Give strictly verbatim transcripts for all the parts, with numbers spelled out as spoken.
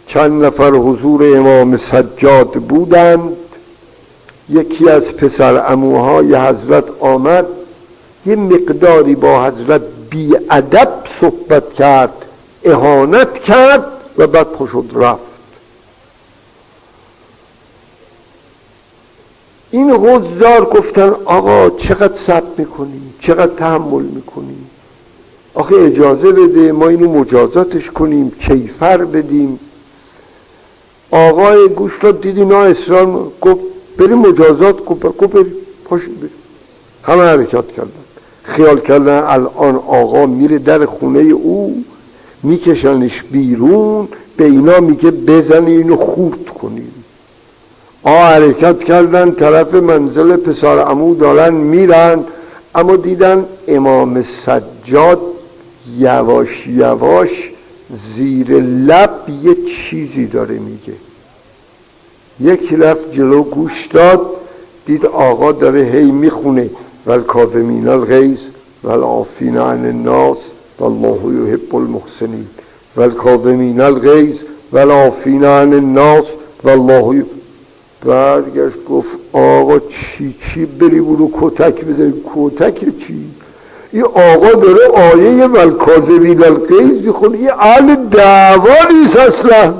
چند نفر حضور امام سجاد بودند. یکی از پسر عموهای حضرت آمد یه مقداری با حضرت بی‌ادب صحبت کرد، اهانت کرد و بعد پاشد رفت. این حضار گفتن آقا چقدر صبر میکنی، چقدر تحمل میکنی، آخه اجازه بده ما اینو مجازاتش کنیم، کیفر بدیم. آقای گوشتاب دیدی نه اصرار، گفت بریم مجازات، گفت بریم پاشید بریم. همه حرکت کردن، خیال کردن الان آقا میره در خونه او میکشنش بیرون، به اینا میگه بزنی اینو خورد کنیم. آقا حرکت کردن طرف منزل پسر عمو دارن میرن، اما دیدن امام سجاد یواش یواش زیر لب یه چیزی داره میگه. یکی رفت جلو گوش داد، دید آقا داره هی میخونه والکاظمین الغیظ والعافین عن الناس والله یحب المحسنین، والکاظمین الغیظ والعافین عن الناس والله. برگشت گفت آقا چی چی بری برو کتک بزنی؟ کتک چی؟ این آقا داره آیه والکاظمین الغیظ میخونه، این اهل دعوا نیست اصلا.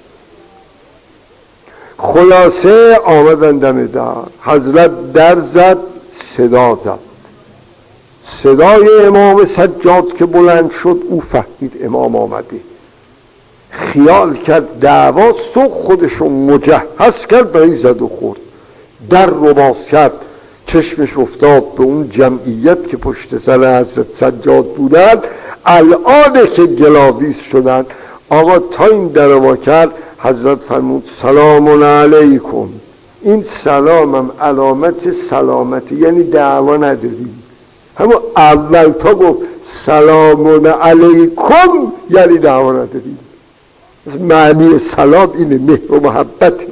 خلاصه آمدن دم در، حضرت در زد، صدا زد. صدای امام سجاد که بلند شد او فهمید امام آمده، خیال کرد دعواست و خودشو مجهز کرد برای زد و خورد. در رو باز کرد، چشمش افتاد به اون جمعیت که پشت سر حضرت سجاد بودند. الان که گلاویز شدند، آقا تا این در رو با کرد، حضرت فرمود سلام علیکم. این سلام هم علامت سلامتی، یعنی دعوا نداریم. همون اول تا گفت سلام علیکم یعنی دعوا نداریم. معنی سلام اینه، مهر و محبته.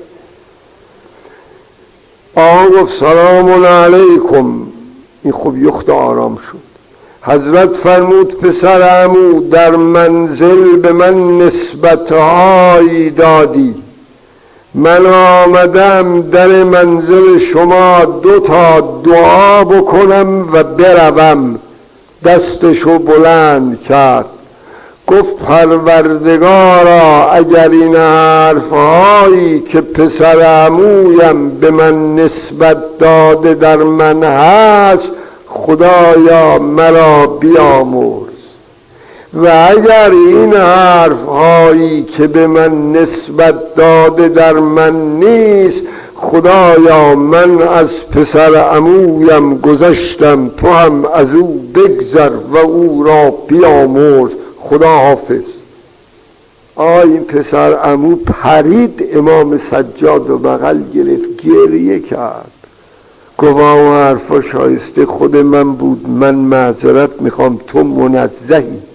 آقا گفت سلام علیکم، این خب یخت آرام شد. حضرت فرمود پسر عمو در منزل به من نسبتهایی دادی، من آمدم در منزل شما دو تا دعا بکنم و بروم. دستشو بلند کرد، گفت پروردگارا اگر این حرفهایی که پسر عمویم به من نسبت داده در من هست، خدایا مرا بیامرز، و اگر این حرفهایی که به من نسبت داده در من نیست، خدایا من از پسر عمویم گذشتم، تو هم از او بگذر و او را بیامرز. خدا حافظ. آه این پسر عمو پرید، امام سجاد و بغل گرفت، گریه کرد، گفت اون حرفا شایسته خود من بود، من معذرت میخوام، تو منزهی.